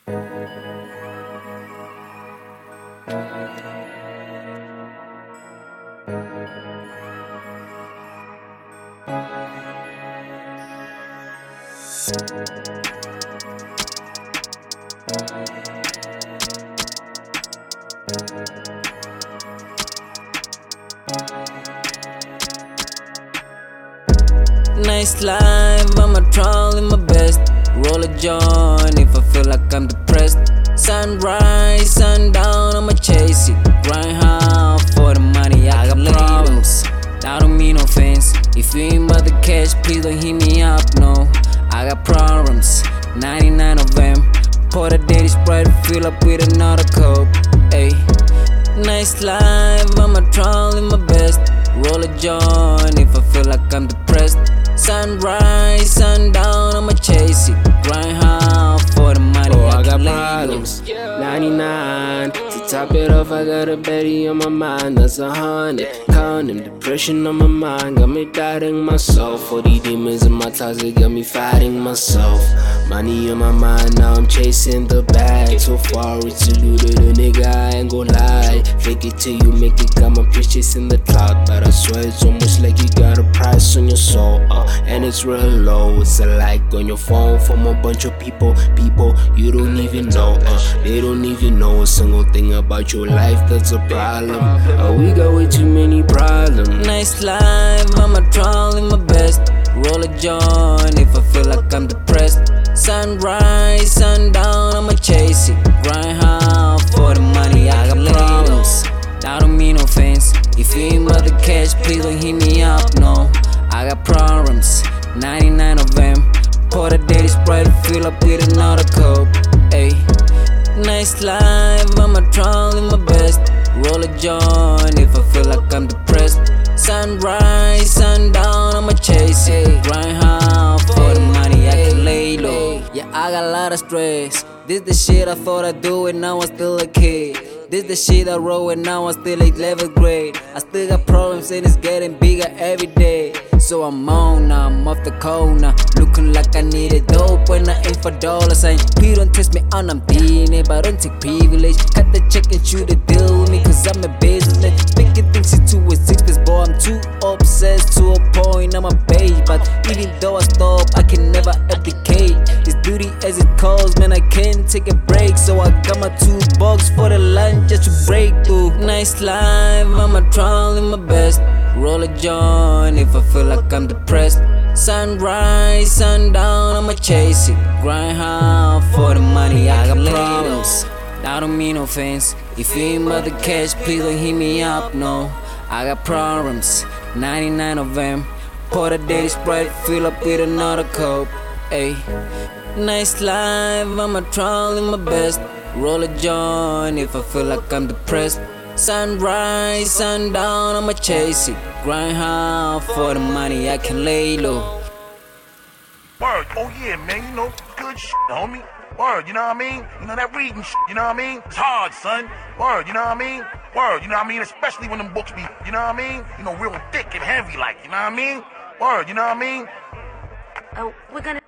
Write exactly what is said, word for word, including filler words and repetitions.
Nice life, I'ma try my best. Roll a joint if I feel like I'm depressed. Sunrise, sundown, I'ma chase it. Grind hard for the money, I got problems. I don't mean no offense. If you ain't about the cash, please don't hit me up, no. I got problems, ninety-nine of them. Pour the daily Sprite, fill up with another cup. Ayy, nice life, I'ma try my best. Roll a joint if I feel like I'm depressed. Sunrise, sundown, I'ma chase it. Grind hard for the money. Oh, I, I got problems. ninety-nine. To top it off, I got a Betty on my mind. That's a hundred. Counting depression on my mind. Got me doubting myself. All these demons in my closet got me fighting myself. Money on my mind, now I'm chasing the bag. So far it's eluded a nigga, I ain't gon' lie. Fake it till you make it, got my bitch chasing the cloud. But I swear it's almost like you got a price on your soul, uh, and it's real low. It's a like on your phone from a bunch of people. People you don't even know, uh, they don't even know a single thing about your life, that's a problem. uh, We got way too many problems. Nice life, I'ma try my best. Roll a joint if I feel like I'm depressed. Sunrise, sundown, I'ma chase it. Grind hard for the money, I got problems. I don't mean no offense. If you ain't about the cash, please don't hit me up, no. I got problems, ninety-nine of them. Pour the daily Sprite, fill up with another cup. Ayy, nice life, I'ma try my best. Roll a joint if I feel like I'm depressed. Sunrise, sundown, I'ma chase it. Grind hard for the money, I can lay low. Yeah, I got a lot of stress. This the shit I thought I'd do when I was still a kid. This the shit I wrote when I was still eleventh grade. I still got problems and it's getting bigger every day. So I'm on now, I'm off the corner. Looking like I needed dope when I aim for dollars. And please don't test me on, I'm being it, but don't take privilege. Cut the check and shoot the deal with me, cause I'm a business. Thinking things into existence, boy, I'm too obsessed to a point, I'm a page. But even though I stop, I can never abdicate. This duty as it calls, man, I can't take a break. So I got my two bucks for the lunch just to break through. Nice life, I'ma try my best. Roll a joint if I feel like I'm depressed. Sunrise, sundown, I'ma chase it. Grind hard for the money, I got problems. I don't mean no offense. If you ain't about the cash, please don't hit me up, no. I got problems, ninety-nine of them. Pour the daily Sprite, fill up with another cup. Ayy, nice life, I'ma try my best. Roll a joint if I feel like I'm depressed. Sunrise, sundown, I'ma chase it. Grind hard for the money, I can lay low. Word, oh yeah, man, you know, good shit, homie. Word, you know what I mean? You know that reading shit, you know what I mean? It's hard, son. Word, you know what I mean? Word, you know what I mean? Especially when them books be, you know what I mean? You know, real thick and heavy like, you know what I mean? Word, you know what I mean? Oh, we're gonna